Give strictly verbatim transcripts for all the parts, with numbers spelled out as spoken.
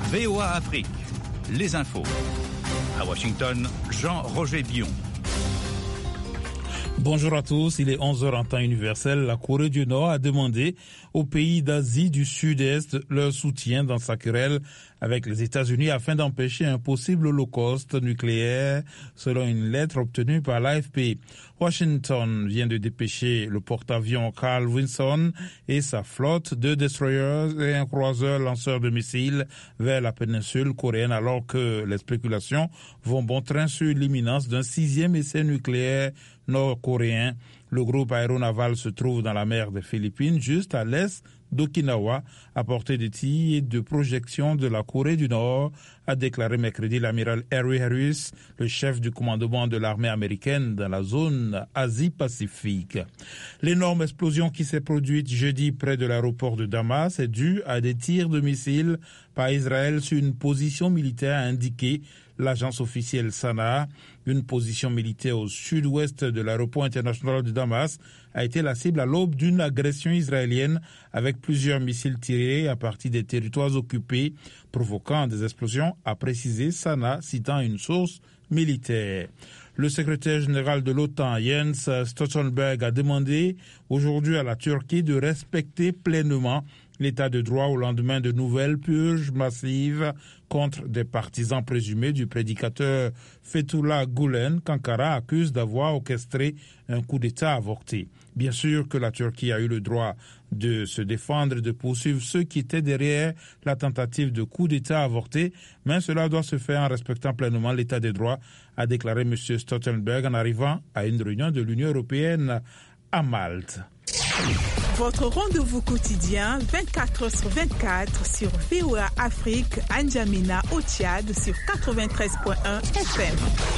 V O A Afrique, les infos. À Washington, Jean-Roger Bion. Bonjour à tous, il est onze heures en temps universel. La Corée du Nord a demandé aux pays d'Asie du Sud-Est leur soutien dans sa querelle avec les États-Unis afin d'empêcher un possible holocauste nucléaire, selon une lettre obtenue par l'A F P. Washington vient de dépêcher le porte-avions Carl Vinson et sa flotte de destroyers et un croiseur lanceur de missiles vers la péninsule coréenne, alors que les spéculations vont bon train sur l'imminence d'un sixième essai nucléaire nord-coréen. Le groupe aéronaval se trouve dans la mer des Philippines, juste à l'est d'Okinawa, à portée de tir et de projection de la Corée du Nord, a déclaré mercredi l'amiral Harry Harris, le chef du commandement de l'armée américaine dans la zone Asie-Pacifique. L'énorme explosion qui s'est produite jeudi près de l'aéroport de Damas est due à des tirs de missiles par Israël sur une position militaire, a indiqué l'agence officielle Sana. Une position militaire au sud-ouest de l'aéroport international de Damas a été la cible à l'aube d'une agression israélienne avec plusieurs missiles tirés à partir des territoires occupés, provoquant des explosions, a précisé Sana, citant une source militaire. Le secrétaire général de l'OTAN, Jens Stoltenberg, a demandé aujourd'hui à la Turquie de respecter pleinement l'état de droit au lendemain de nouvelles purges massives contre des partisans présumés du prédicateur Fethullah Gülen, qu'Ankara accuse d'avoir orchestré un coup d'État avorté. Bien sûr que la Turquie a eu le droit de se défendre et de poursuivre ceux qui étaient derrière la tentative de coup d'État avorté, mais cela doit se faire en respectant pleinement l'état des droits, a déclaré M. Stoltenberg en arrivant à une réunion de l'Union européenne à Malte. Votre rendez-vous quotidien, vingt-quatre heures sur vingt-quatre, sur V O A Afrique, à N'Djamena, au Tchad, sur quatre-vingt-treize virgule un F M.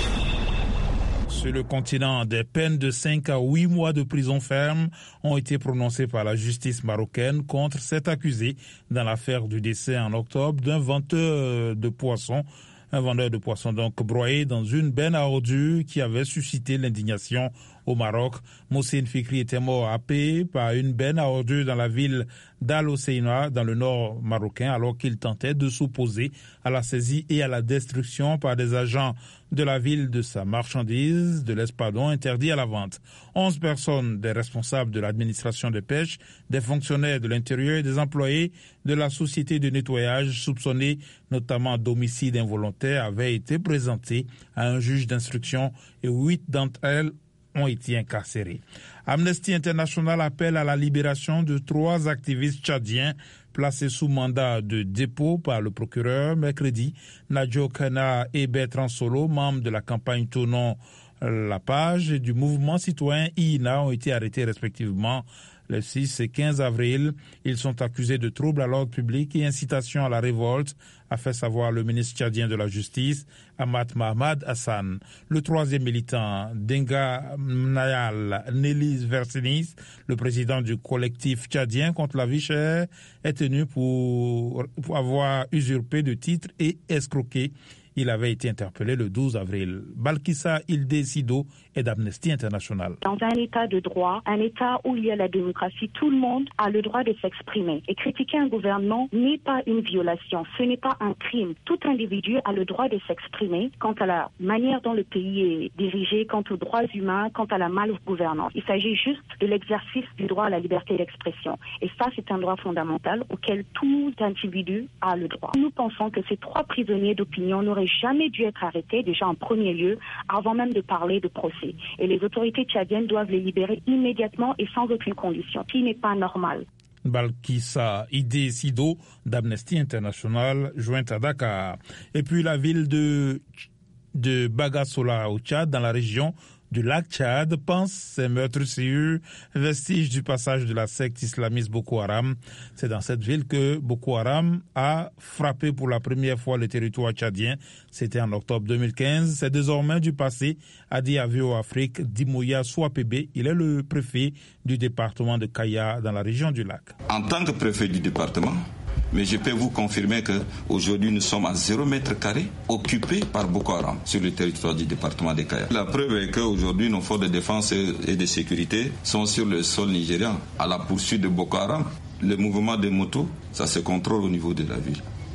Sur le continent, des peines de cinq à huit mois de prison ferme ont été prononcées par la justice marocaine contre sept accusés dans l'affaire du décès en octobre d'un vendeur de poissons. Un vendeur de poissons donc broyé dans une benne à ordures qui avait suscité l'indignation au Maroc. Mohsen Fikri était mort happé par une benne à ordures dans la ville d'Al Hoceima, dans le nord marocain, alors qu'il tentait de s'opposer à la saisie et à la destruction par des agents de la ville de sa marchandise, de l'espadon interdit à la vente. Onze personnes, des responsables de l'administration des pêches, des fonctionnaires de l'intérieur et des employés de la société de nettoyage soupçonnés notamment d'homicide involontaire, avaient été présentées à un juge d'instruction et huit d'entre elles ont été incarcérés. Amnesty International appelle à la libération de trois activistes tchadiens placés sous mandat de dépôt par le procureur mercredi. Nadjo Kana et Bertrand Solo, membres de la campagne Tournons la page et du mouvement citoyen I N A, ont été arrêtés respectivement le six et quinze avril. Ils sont accusés de troubles à l'ordre public et incitation à la révolte, a fait savoir le ministre tchadien de la Justice, Ahmad Mahmad Hassan. Le troisième militant, Denga Mnayal Nelis Versinis, le président du collectif tchadien contre la vie chère, est tenu pour, pour avoir usurpé de titres et escroqué. Il avait été interpellé le douze avril. Balkissa Ildé Sido est d'Amnesty International. Dans un état de droit, un état où il y a la démocratie, tout le monde a le droit de s'exprimer. Et critiquer un gouvernement n'est pas une violation, ce n'est pas un crime. Tout individu a le droit de s'exprimer quant à la manière dont le pays est dirigé, quant aux droits humains, quant à la malgouvernance. Il s'agit juste de l'exercice du droit à la liberté d'expression. Et ça, c'est un droit fondamental auquel tout individu a le droit. Nous pensons que ces trois prisonniers d'opinion n'auraient jamais dû être arrêtés, déjà en premier lieu, avant même de parler de procès. Et les autorités tchadiennes doivent les libérer immédiatement et sans aucune condition, ce qui n'est pas normal. Balkissa Ildé Sido d'Amnesty International, jointe à Dakar. Et puis la ville de, de Bagassola au Tchad, dans la région du lac Tchad, pense ces meurtrissures, vestiges du passage de la secte islamiste Boko Haram. C'est dans cette ville que Boko Haram a frappé pour la première fois le territoire tchadien. C'était en octobre deux mille quinze. C'est désormais du passé, a dit à V O A Afrique Dimoya Souapébé. Il est le préfet du département de Kaya, dans la région du lac. En tant que préfet du département, mais je peux vous confirmer qu'aujourd'hui, nous sommes à zéro mètre carré occupés par Boko Haram sur le territoire du département de Kaya. La preuve est qu'aujourd'hui, nos forces de défense et de sécurité sont sur le sol nigérian à la poursuite de Boko Haram. Le mouvement des motos, ça se contrôle au niveau de la ville.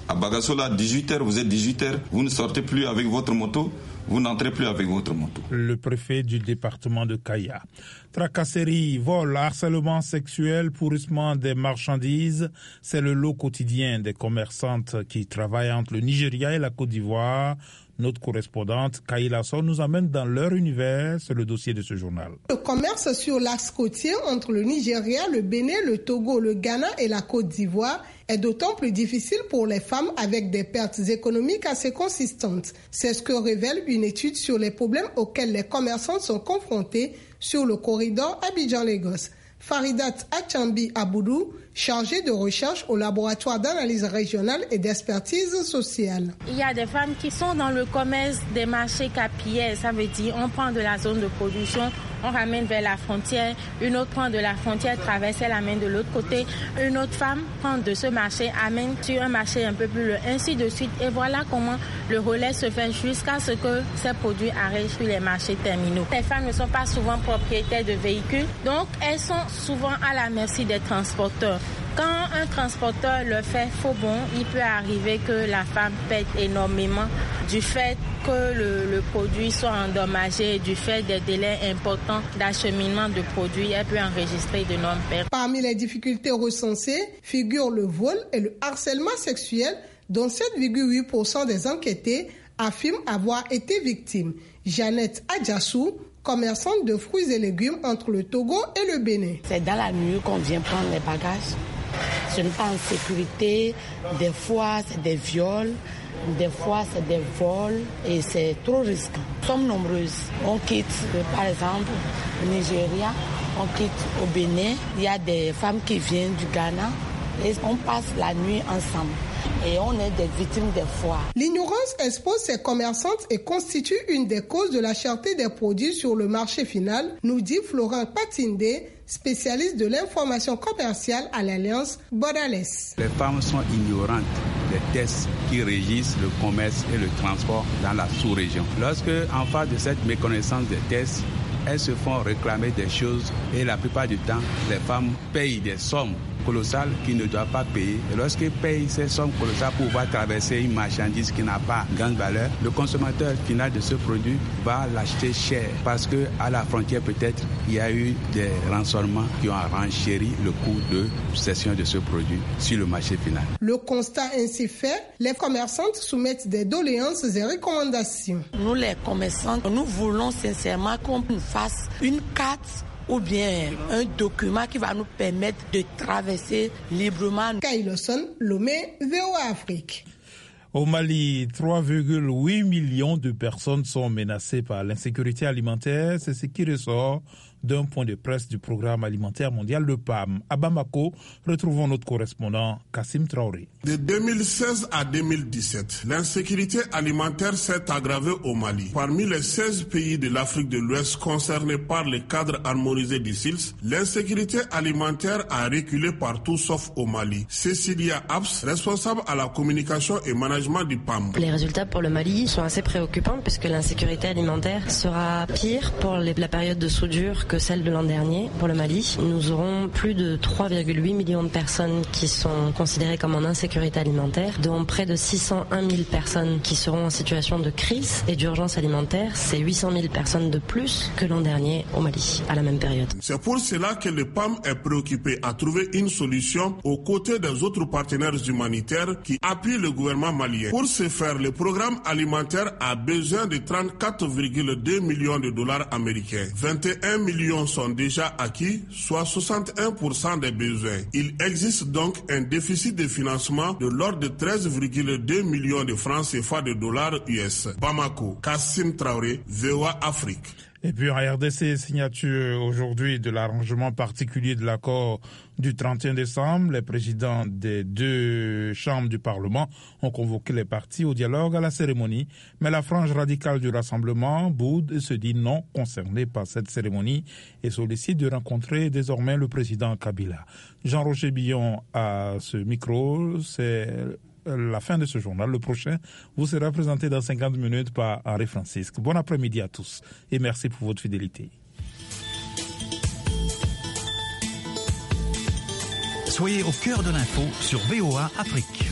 À Bagassola, dix-huit heures, vous êtes dix-huit heures, vous ne sortez plus avec votre moto, vous n'entrez plus avec votre moto. Le préfet du département de Kaya. Tracasserie, vol, harcèlement sexuel, pourrissement des marchandises, c'est le lot quotidien des commerçantes qui travaillent entre le Nigeria et la Côte d'Ivoire. Notre correspondante, Kaila Son, nous amène dans leur univers. C'est le dossier de ce journal. Le commerce sur l'axe côtier entre le Nigeria, le Bénin, le Togo, le Ghana et la Côte d'Ivoire est d'autant plus difficile pour les femmes avec des pertes économiques assez consistantes. C'est ce que révèle une étude sur les problèmes auxquels les commerçants sont confrontés sur le corridor Abidjan-Lagos. Faridat Achambi Aboudou, chargée de recherche au laboratoire d'analyse régionale et d'expertise sociale. Il y a des femmes qui sont dans le commerce des marchés capillaires, ça veut dire on prend de la zone de production, on ramène vers la frontière, une autre prend de la frontière, traverse, elle amène de l'autre côté, une autre femme prend de ce marché, amène sur un marché un peu plus loin, ainsi de suite. Et voilà comment le relais se fait jusqu'à ce que ces produits arrivent sur les marchés terminaux. Les femmes ne sont pas souvent propriétaires de véhicules, donc elles sont souvent à la merci des transporteurs. Quand un transporteur le fait faux bon, il peut arriver que la femme pète énormément du fait que le, le produit soit endommagé, du fait des délais importants d'acheminement de produits, elle peut enregistrer d'énormes pertes. Parmi les difficultés recensées figurent le vol et le harcèlement sexuel, dont sept virgule huit pour cent des enquêtés affirment avoir été victimes. Jeannette Adjassou, commerçante de fruits et légumes entre le Togo et le Bénin. C'est dans la nuit qu'on vient prendre les bagages. Ce n'est pas en sécurité. Des fois, c'est des viols. Des fois, c'est des vols. Et c'est trop risqué. Nous sommes nombreuses. On quitte, par exemple, le Nigeria. On quitte au Bénin. Il y a des femmes qui viennent du Ghana. Et on passe la nuit ensemble. Et on est des victimes des foires. L'ignorance expose ces commerçantes et constitue une des causes de la cherté des produits sur le marché final, nous dit Florent Patinde, spécialiste de l'information commerciale à l'Alliance Borderless. Les femmes sont ignorantes des tests qui régissent le commerce et le transport dans la sous-région. Lorsque, en face de cette méconnaissance des tests, elles se font réclamer des choses et la plupart du temps, les femmes payent des sommes colossales qu'ils ne doivent pas payer. Et lorsqu'ils payent ces sommes colossales pour pouvoir traverser une marchandise qui n'a pas grande valeur, le consommateur final de ce produit va l'acheter cher parce qu'à la frontière peut-être il y a eu des rançonnements qui ont renchéri le coût de cession de ce produit sur le marché final. Le constat ainsi fait, les commerçantes soumettent des doléances et recommandations. Nous les commerçants, nous voulons sincèrement qu'on nous fasse une carte ou bien un document qui va nous permettre de traverser librement. Kaila Son, Lomé, V O A Afrique. Au Mali, trois virgule huit millions de personnes sont menacées par l'insécurité alimentaire. C'est ce qui ressort d'un point de presse du programme alimentaire mondial, le P A M. À Bamako, retrouvons notre correspondant Kassim Traoré. De deux mille seize à deux mille dix-sept, l'insécurité alimentaire s'est aggravée au Mali. Parmi les seize pays de l'Afrique de l'Ouest concernés par le cadre harmonisé du S I L S, l'insécurité alimentaire a reculé partout sauf au Mali. Cécilia Abs, responsable à la communication et management du P A M. Les résultats pour le Mali sont assez préoccupants puisque l'insécurité alimentaire sera pire pour les, la période de soudure que celle de l'an dernier. Pour le Mali, nous aurons plus de trois virgule huit millions de personnes qui sont considérées comme en insécurité alimentaire, dont près de six cent un mille personnes qui seront en situation de crise et d'urgence alimentaire. C'est huit cent mille personnes de plus que l'an dernier au Mali, à la même période. C'est pour cela que le P A M est préoccupé à trouver une solution aux côtés des autres partenaires humanitaires qui appuient le gouvernement malien. Pour ce faire, le programme alimentaire a besoin de trente-quatre virgule deux millions de dollars américains. vingt et un millions sont déjà acquis, soit soixante et un pour cent des besoins. Il existe donc un déficit de financement de l'ordre de treize virgule deux millions de francs C F A de dollars U S. Bamako, Kassim Traoré, V O A Afrique. Et puis en R D C, signature aujourd'hui de l'arrangement particulier de l'accord du trente et un décembre. Les présidents des deux chambres du Parlement ont convoqué les partis au dialogue à la cérémonie. Mais la frange radicale du Rassemblement boude et se dit non concernée par cette cérémonie et sollicite de rencontrer désormais le président Kabila. Jean-Roger Billon à ce micro, c'est la fin de ce journal. Le prochain vous sera présenté dans cinquante minutes par Henri Francisque. Bon après-midi à tous et merci pour votre fidélité. Soyez au cœur de l'info sur V O A Afrique.